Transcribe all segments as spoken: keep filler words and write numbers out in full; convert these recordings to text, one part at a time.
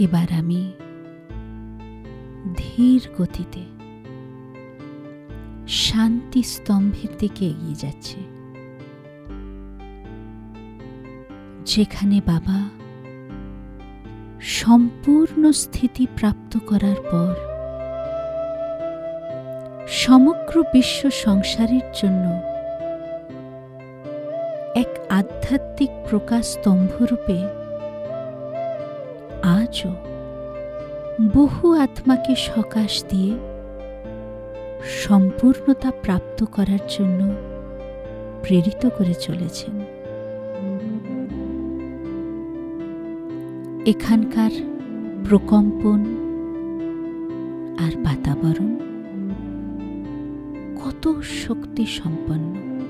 এবার আমি ধীর গতিতে শান্তি স্তম্ভের দিকে এগিয়ে যাচ্ছি, যেখানে বাবা সম্পূর্ণ স্থিতি প্রাপ্ত করার পর সমগ্র বিশ্ব সংসারের জন্য এক আধ্যাত্মিক প্রকাশ স্তম্ভরূপে আজও বহু আত্মাকে সকাশ দিয়ে সম্পূর্ণতা প্রাপ্ত করার জন্য প্রেরিত করে চলেছেন। এখানকার প্রকম্পন আর বাতাবরণ কত শক্তি সম্পন্ন।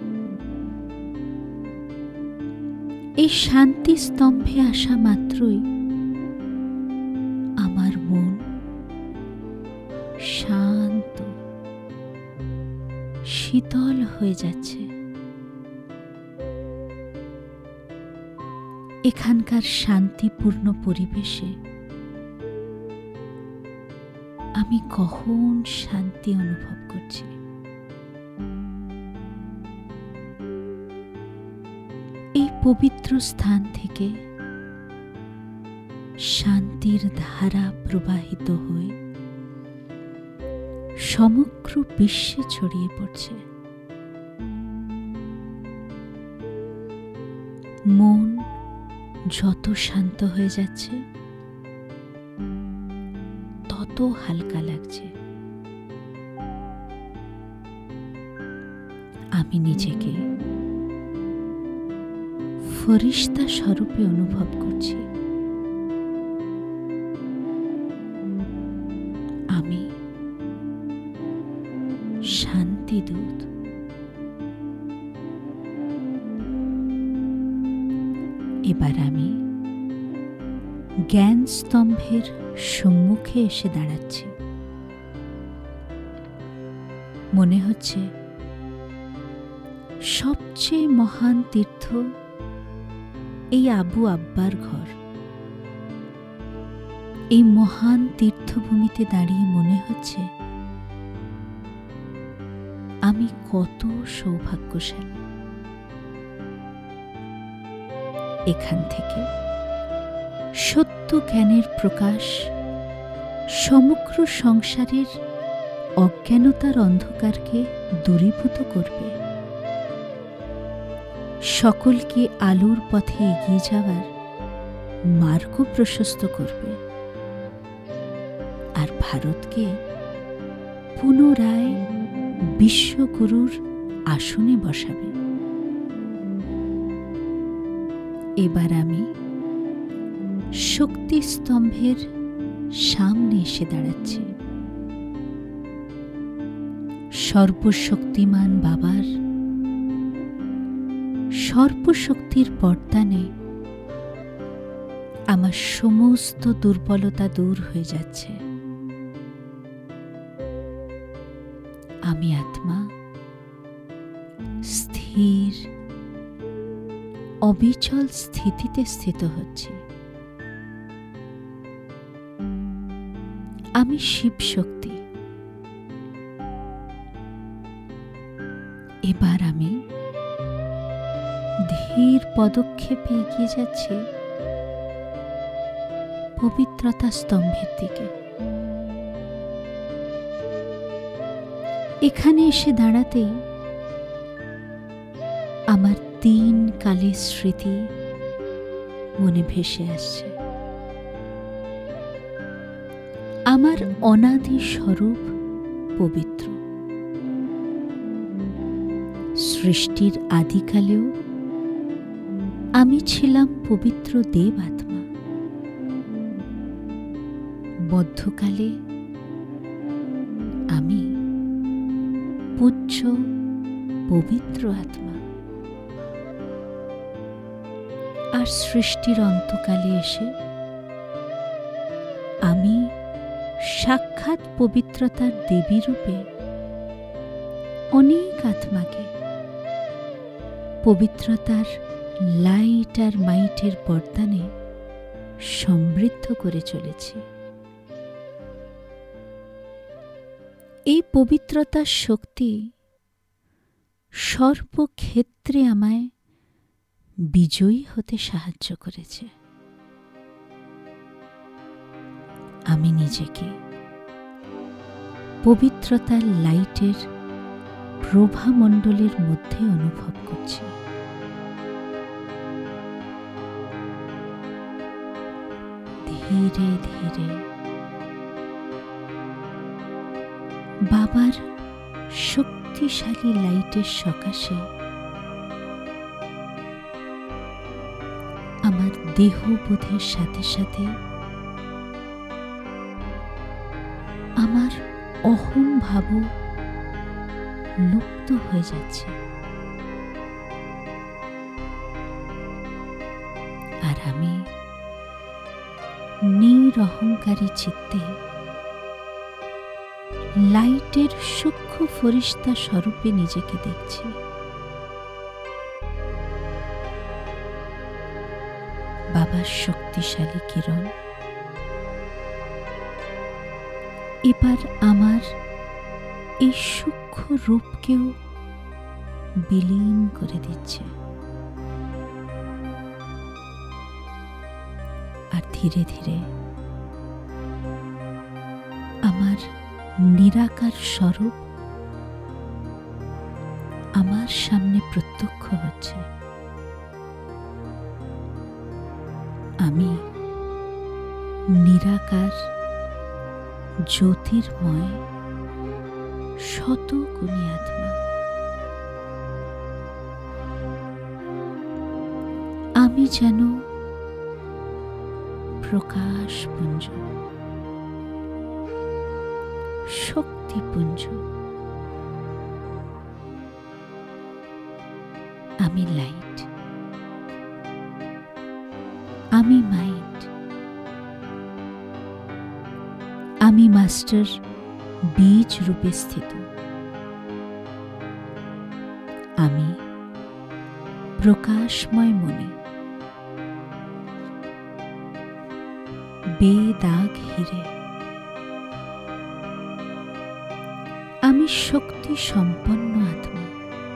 এই শান্তি স্তম্ভে আসা মাত্রই আমার মন শান্ত শীতল হয়ে যাচ্ছে। এখানকার শান্তিপূর্ণ পরিবেশে আমি গহন শান্তি অনুভব করছি। এই পবিত্র স্থান থেকে শান্তির ধারা প্রবাহিত হয়ে সমগ্র বিশ্বে ছড়িয়ে পড়ছে। মন যত শান্ত হয়ে যাচ্ছে তত হালকা লাগছে। আমি নিজেকে ফরিস্তা স্বরূপে অনুভব করছি। আমি শান্তিদূত। এবার আমি জ্ঞান স্তম্ভের সম্মুখে এসে দাঁড়াচ্ছি। মনে হচ্ছে সবচেয়ে মহান তীর্থ এই আবু আব্বার ঘর। এই মহান তীর্থভূমিতে দাঁড়িয়ে মনে হচ্ছে আমি কত সৌভাগ্যশালী। এখান থেকে সত্য জ্ঞানের প্রকাশ সমগ্র সংসারের অজ্ঞানতার অন্ধকারকে দূরীভূত করবে, সকলকে আলোর পথে এগিয়ে যাওয়ার মার্গ প্রশস্ত করবে, আর ভারতকে পুনরায় বিশ্বগুরুর আসনে বসাবে। এবার আমি শক্তি স্তম্ভের সামনে এসে দাঁড়াচ্ছি। সর্বশক্তিমান বাবার সর্বশক্তির বরদানে আমার সমস্ত দুর্বলতা দূর হয়ে যাচ্ছে। আমি আত্মা স্থির অবিচল স্থিতিতে স্থিত হচ্ছি। আমি শিব শক্তি। এবার আমি ধীর পদক্ষেপে এগিয়ে যাচ্ছি পবিত্রতা স্তম্ভের দিকে। এখানে এসে দাঁড়াতেই আমার তিন কালের স্মৃতি মনে ভেসে আসছে। আমার অনাদি স্বরূপ পবিত্র। সৃষ্টির আদিকালেও আমি ছিলাম পবিত্র দেব আত্মা। মধ্যকালে আমি পূজ্য পবিত্র আত্মা, আর সৃষ্টির অন্তকালে এসে আমি সাক্ষাৎ পবিত্রতার দেবী রূপে অনেক আত্মাকে পবিত্রতার লাইট আর মাইটের বরদানে সমৃদ্ধ করে চলেছি। এই পবিত্রতার শক্তি সর্বক্ষেত্রে আমায় বিজয়ী হতে সাহায্য করেছে। আমি নিজেকে পবিত্রতার লাইটের প্রভামণ্ডলের মধ্যে অনুভব করছি। ধীরে ধীরে বাবার শক্তিশালী লাইটের সকাশে আমার দেহবোধের সাথে সাথে আমার অহং ভাবও লুপ্ত হয়ে যাচ্ছে, আর আমি নিরহংকারী চিত্তে লাইটের সূক্ষ্ম ফরিস্তা স্বরূপে নিজেকে দেখছি। বাবার শক্তিশালী কিরণ এবার আমার এই সূক্ষ্ম রূপকেও বিলীন করে দিচ্ছে, আর ধীরে ধীরে আমার নিরাকার স্বরূপ আমার সামনে প্রত্যক্ষ হচ্ছে। আমি নিরাকার জ্যোতির্ময় শতগুণী আত্মা। আমি যেন প্রকাশপুঞ্জ, শক্তিপুঞ্জ। আমি লাইট, আমি মাইন্ড, আমি মাস্টার বীজ রূপে স্থিত। আমি প্রকাশময় মনি, বেদাগ হিরে। আমি শক্তি সম্পন্ন আত্মা।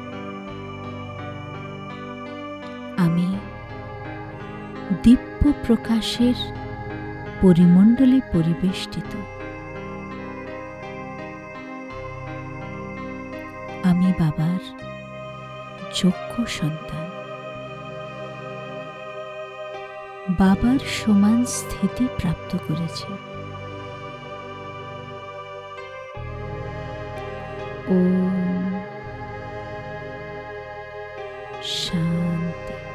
আমি দিব্য প্রকাশের পরিমণ্ডলে পরিবেষ্টিত। আমি বাবার যোগ্য সন্তান। বাবার সমান স্থিতি প্রাপ্ত করেছে। ওম শান্তি।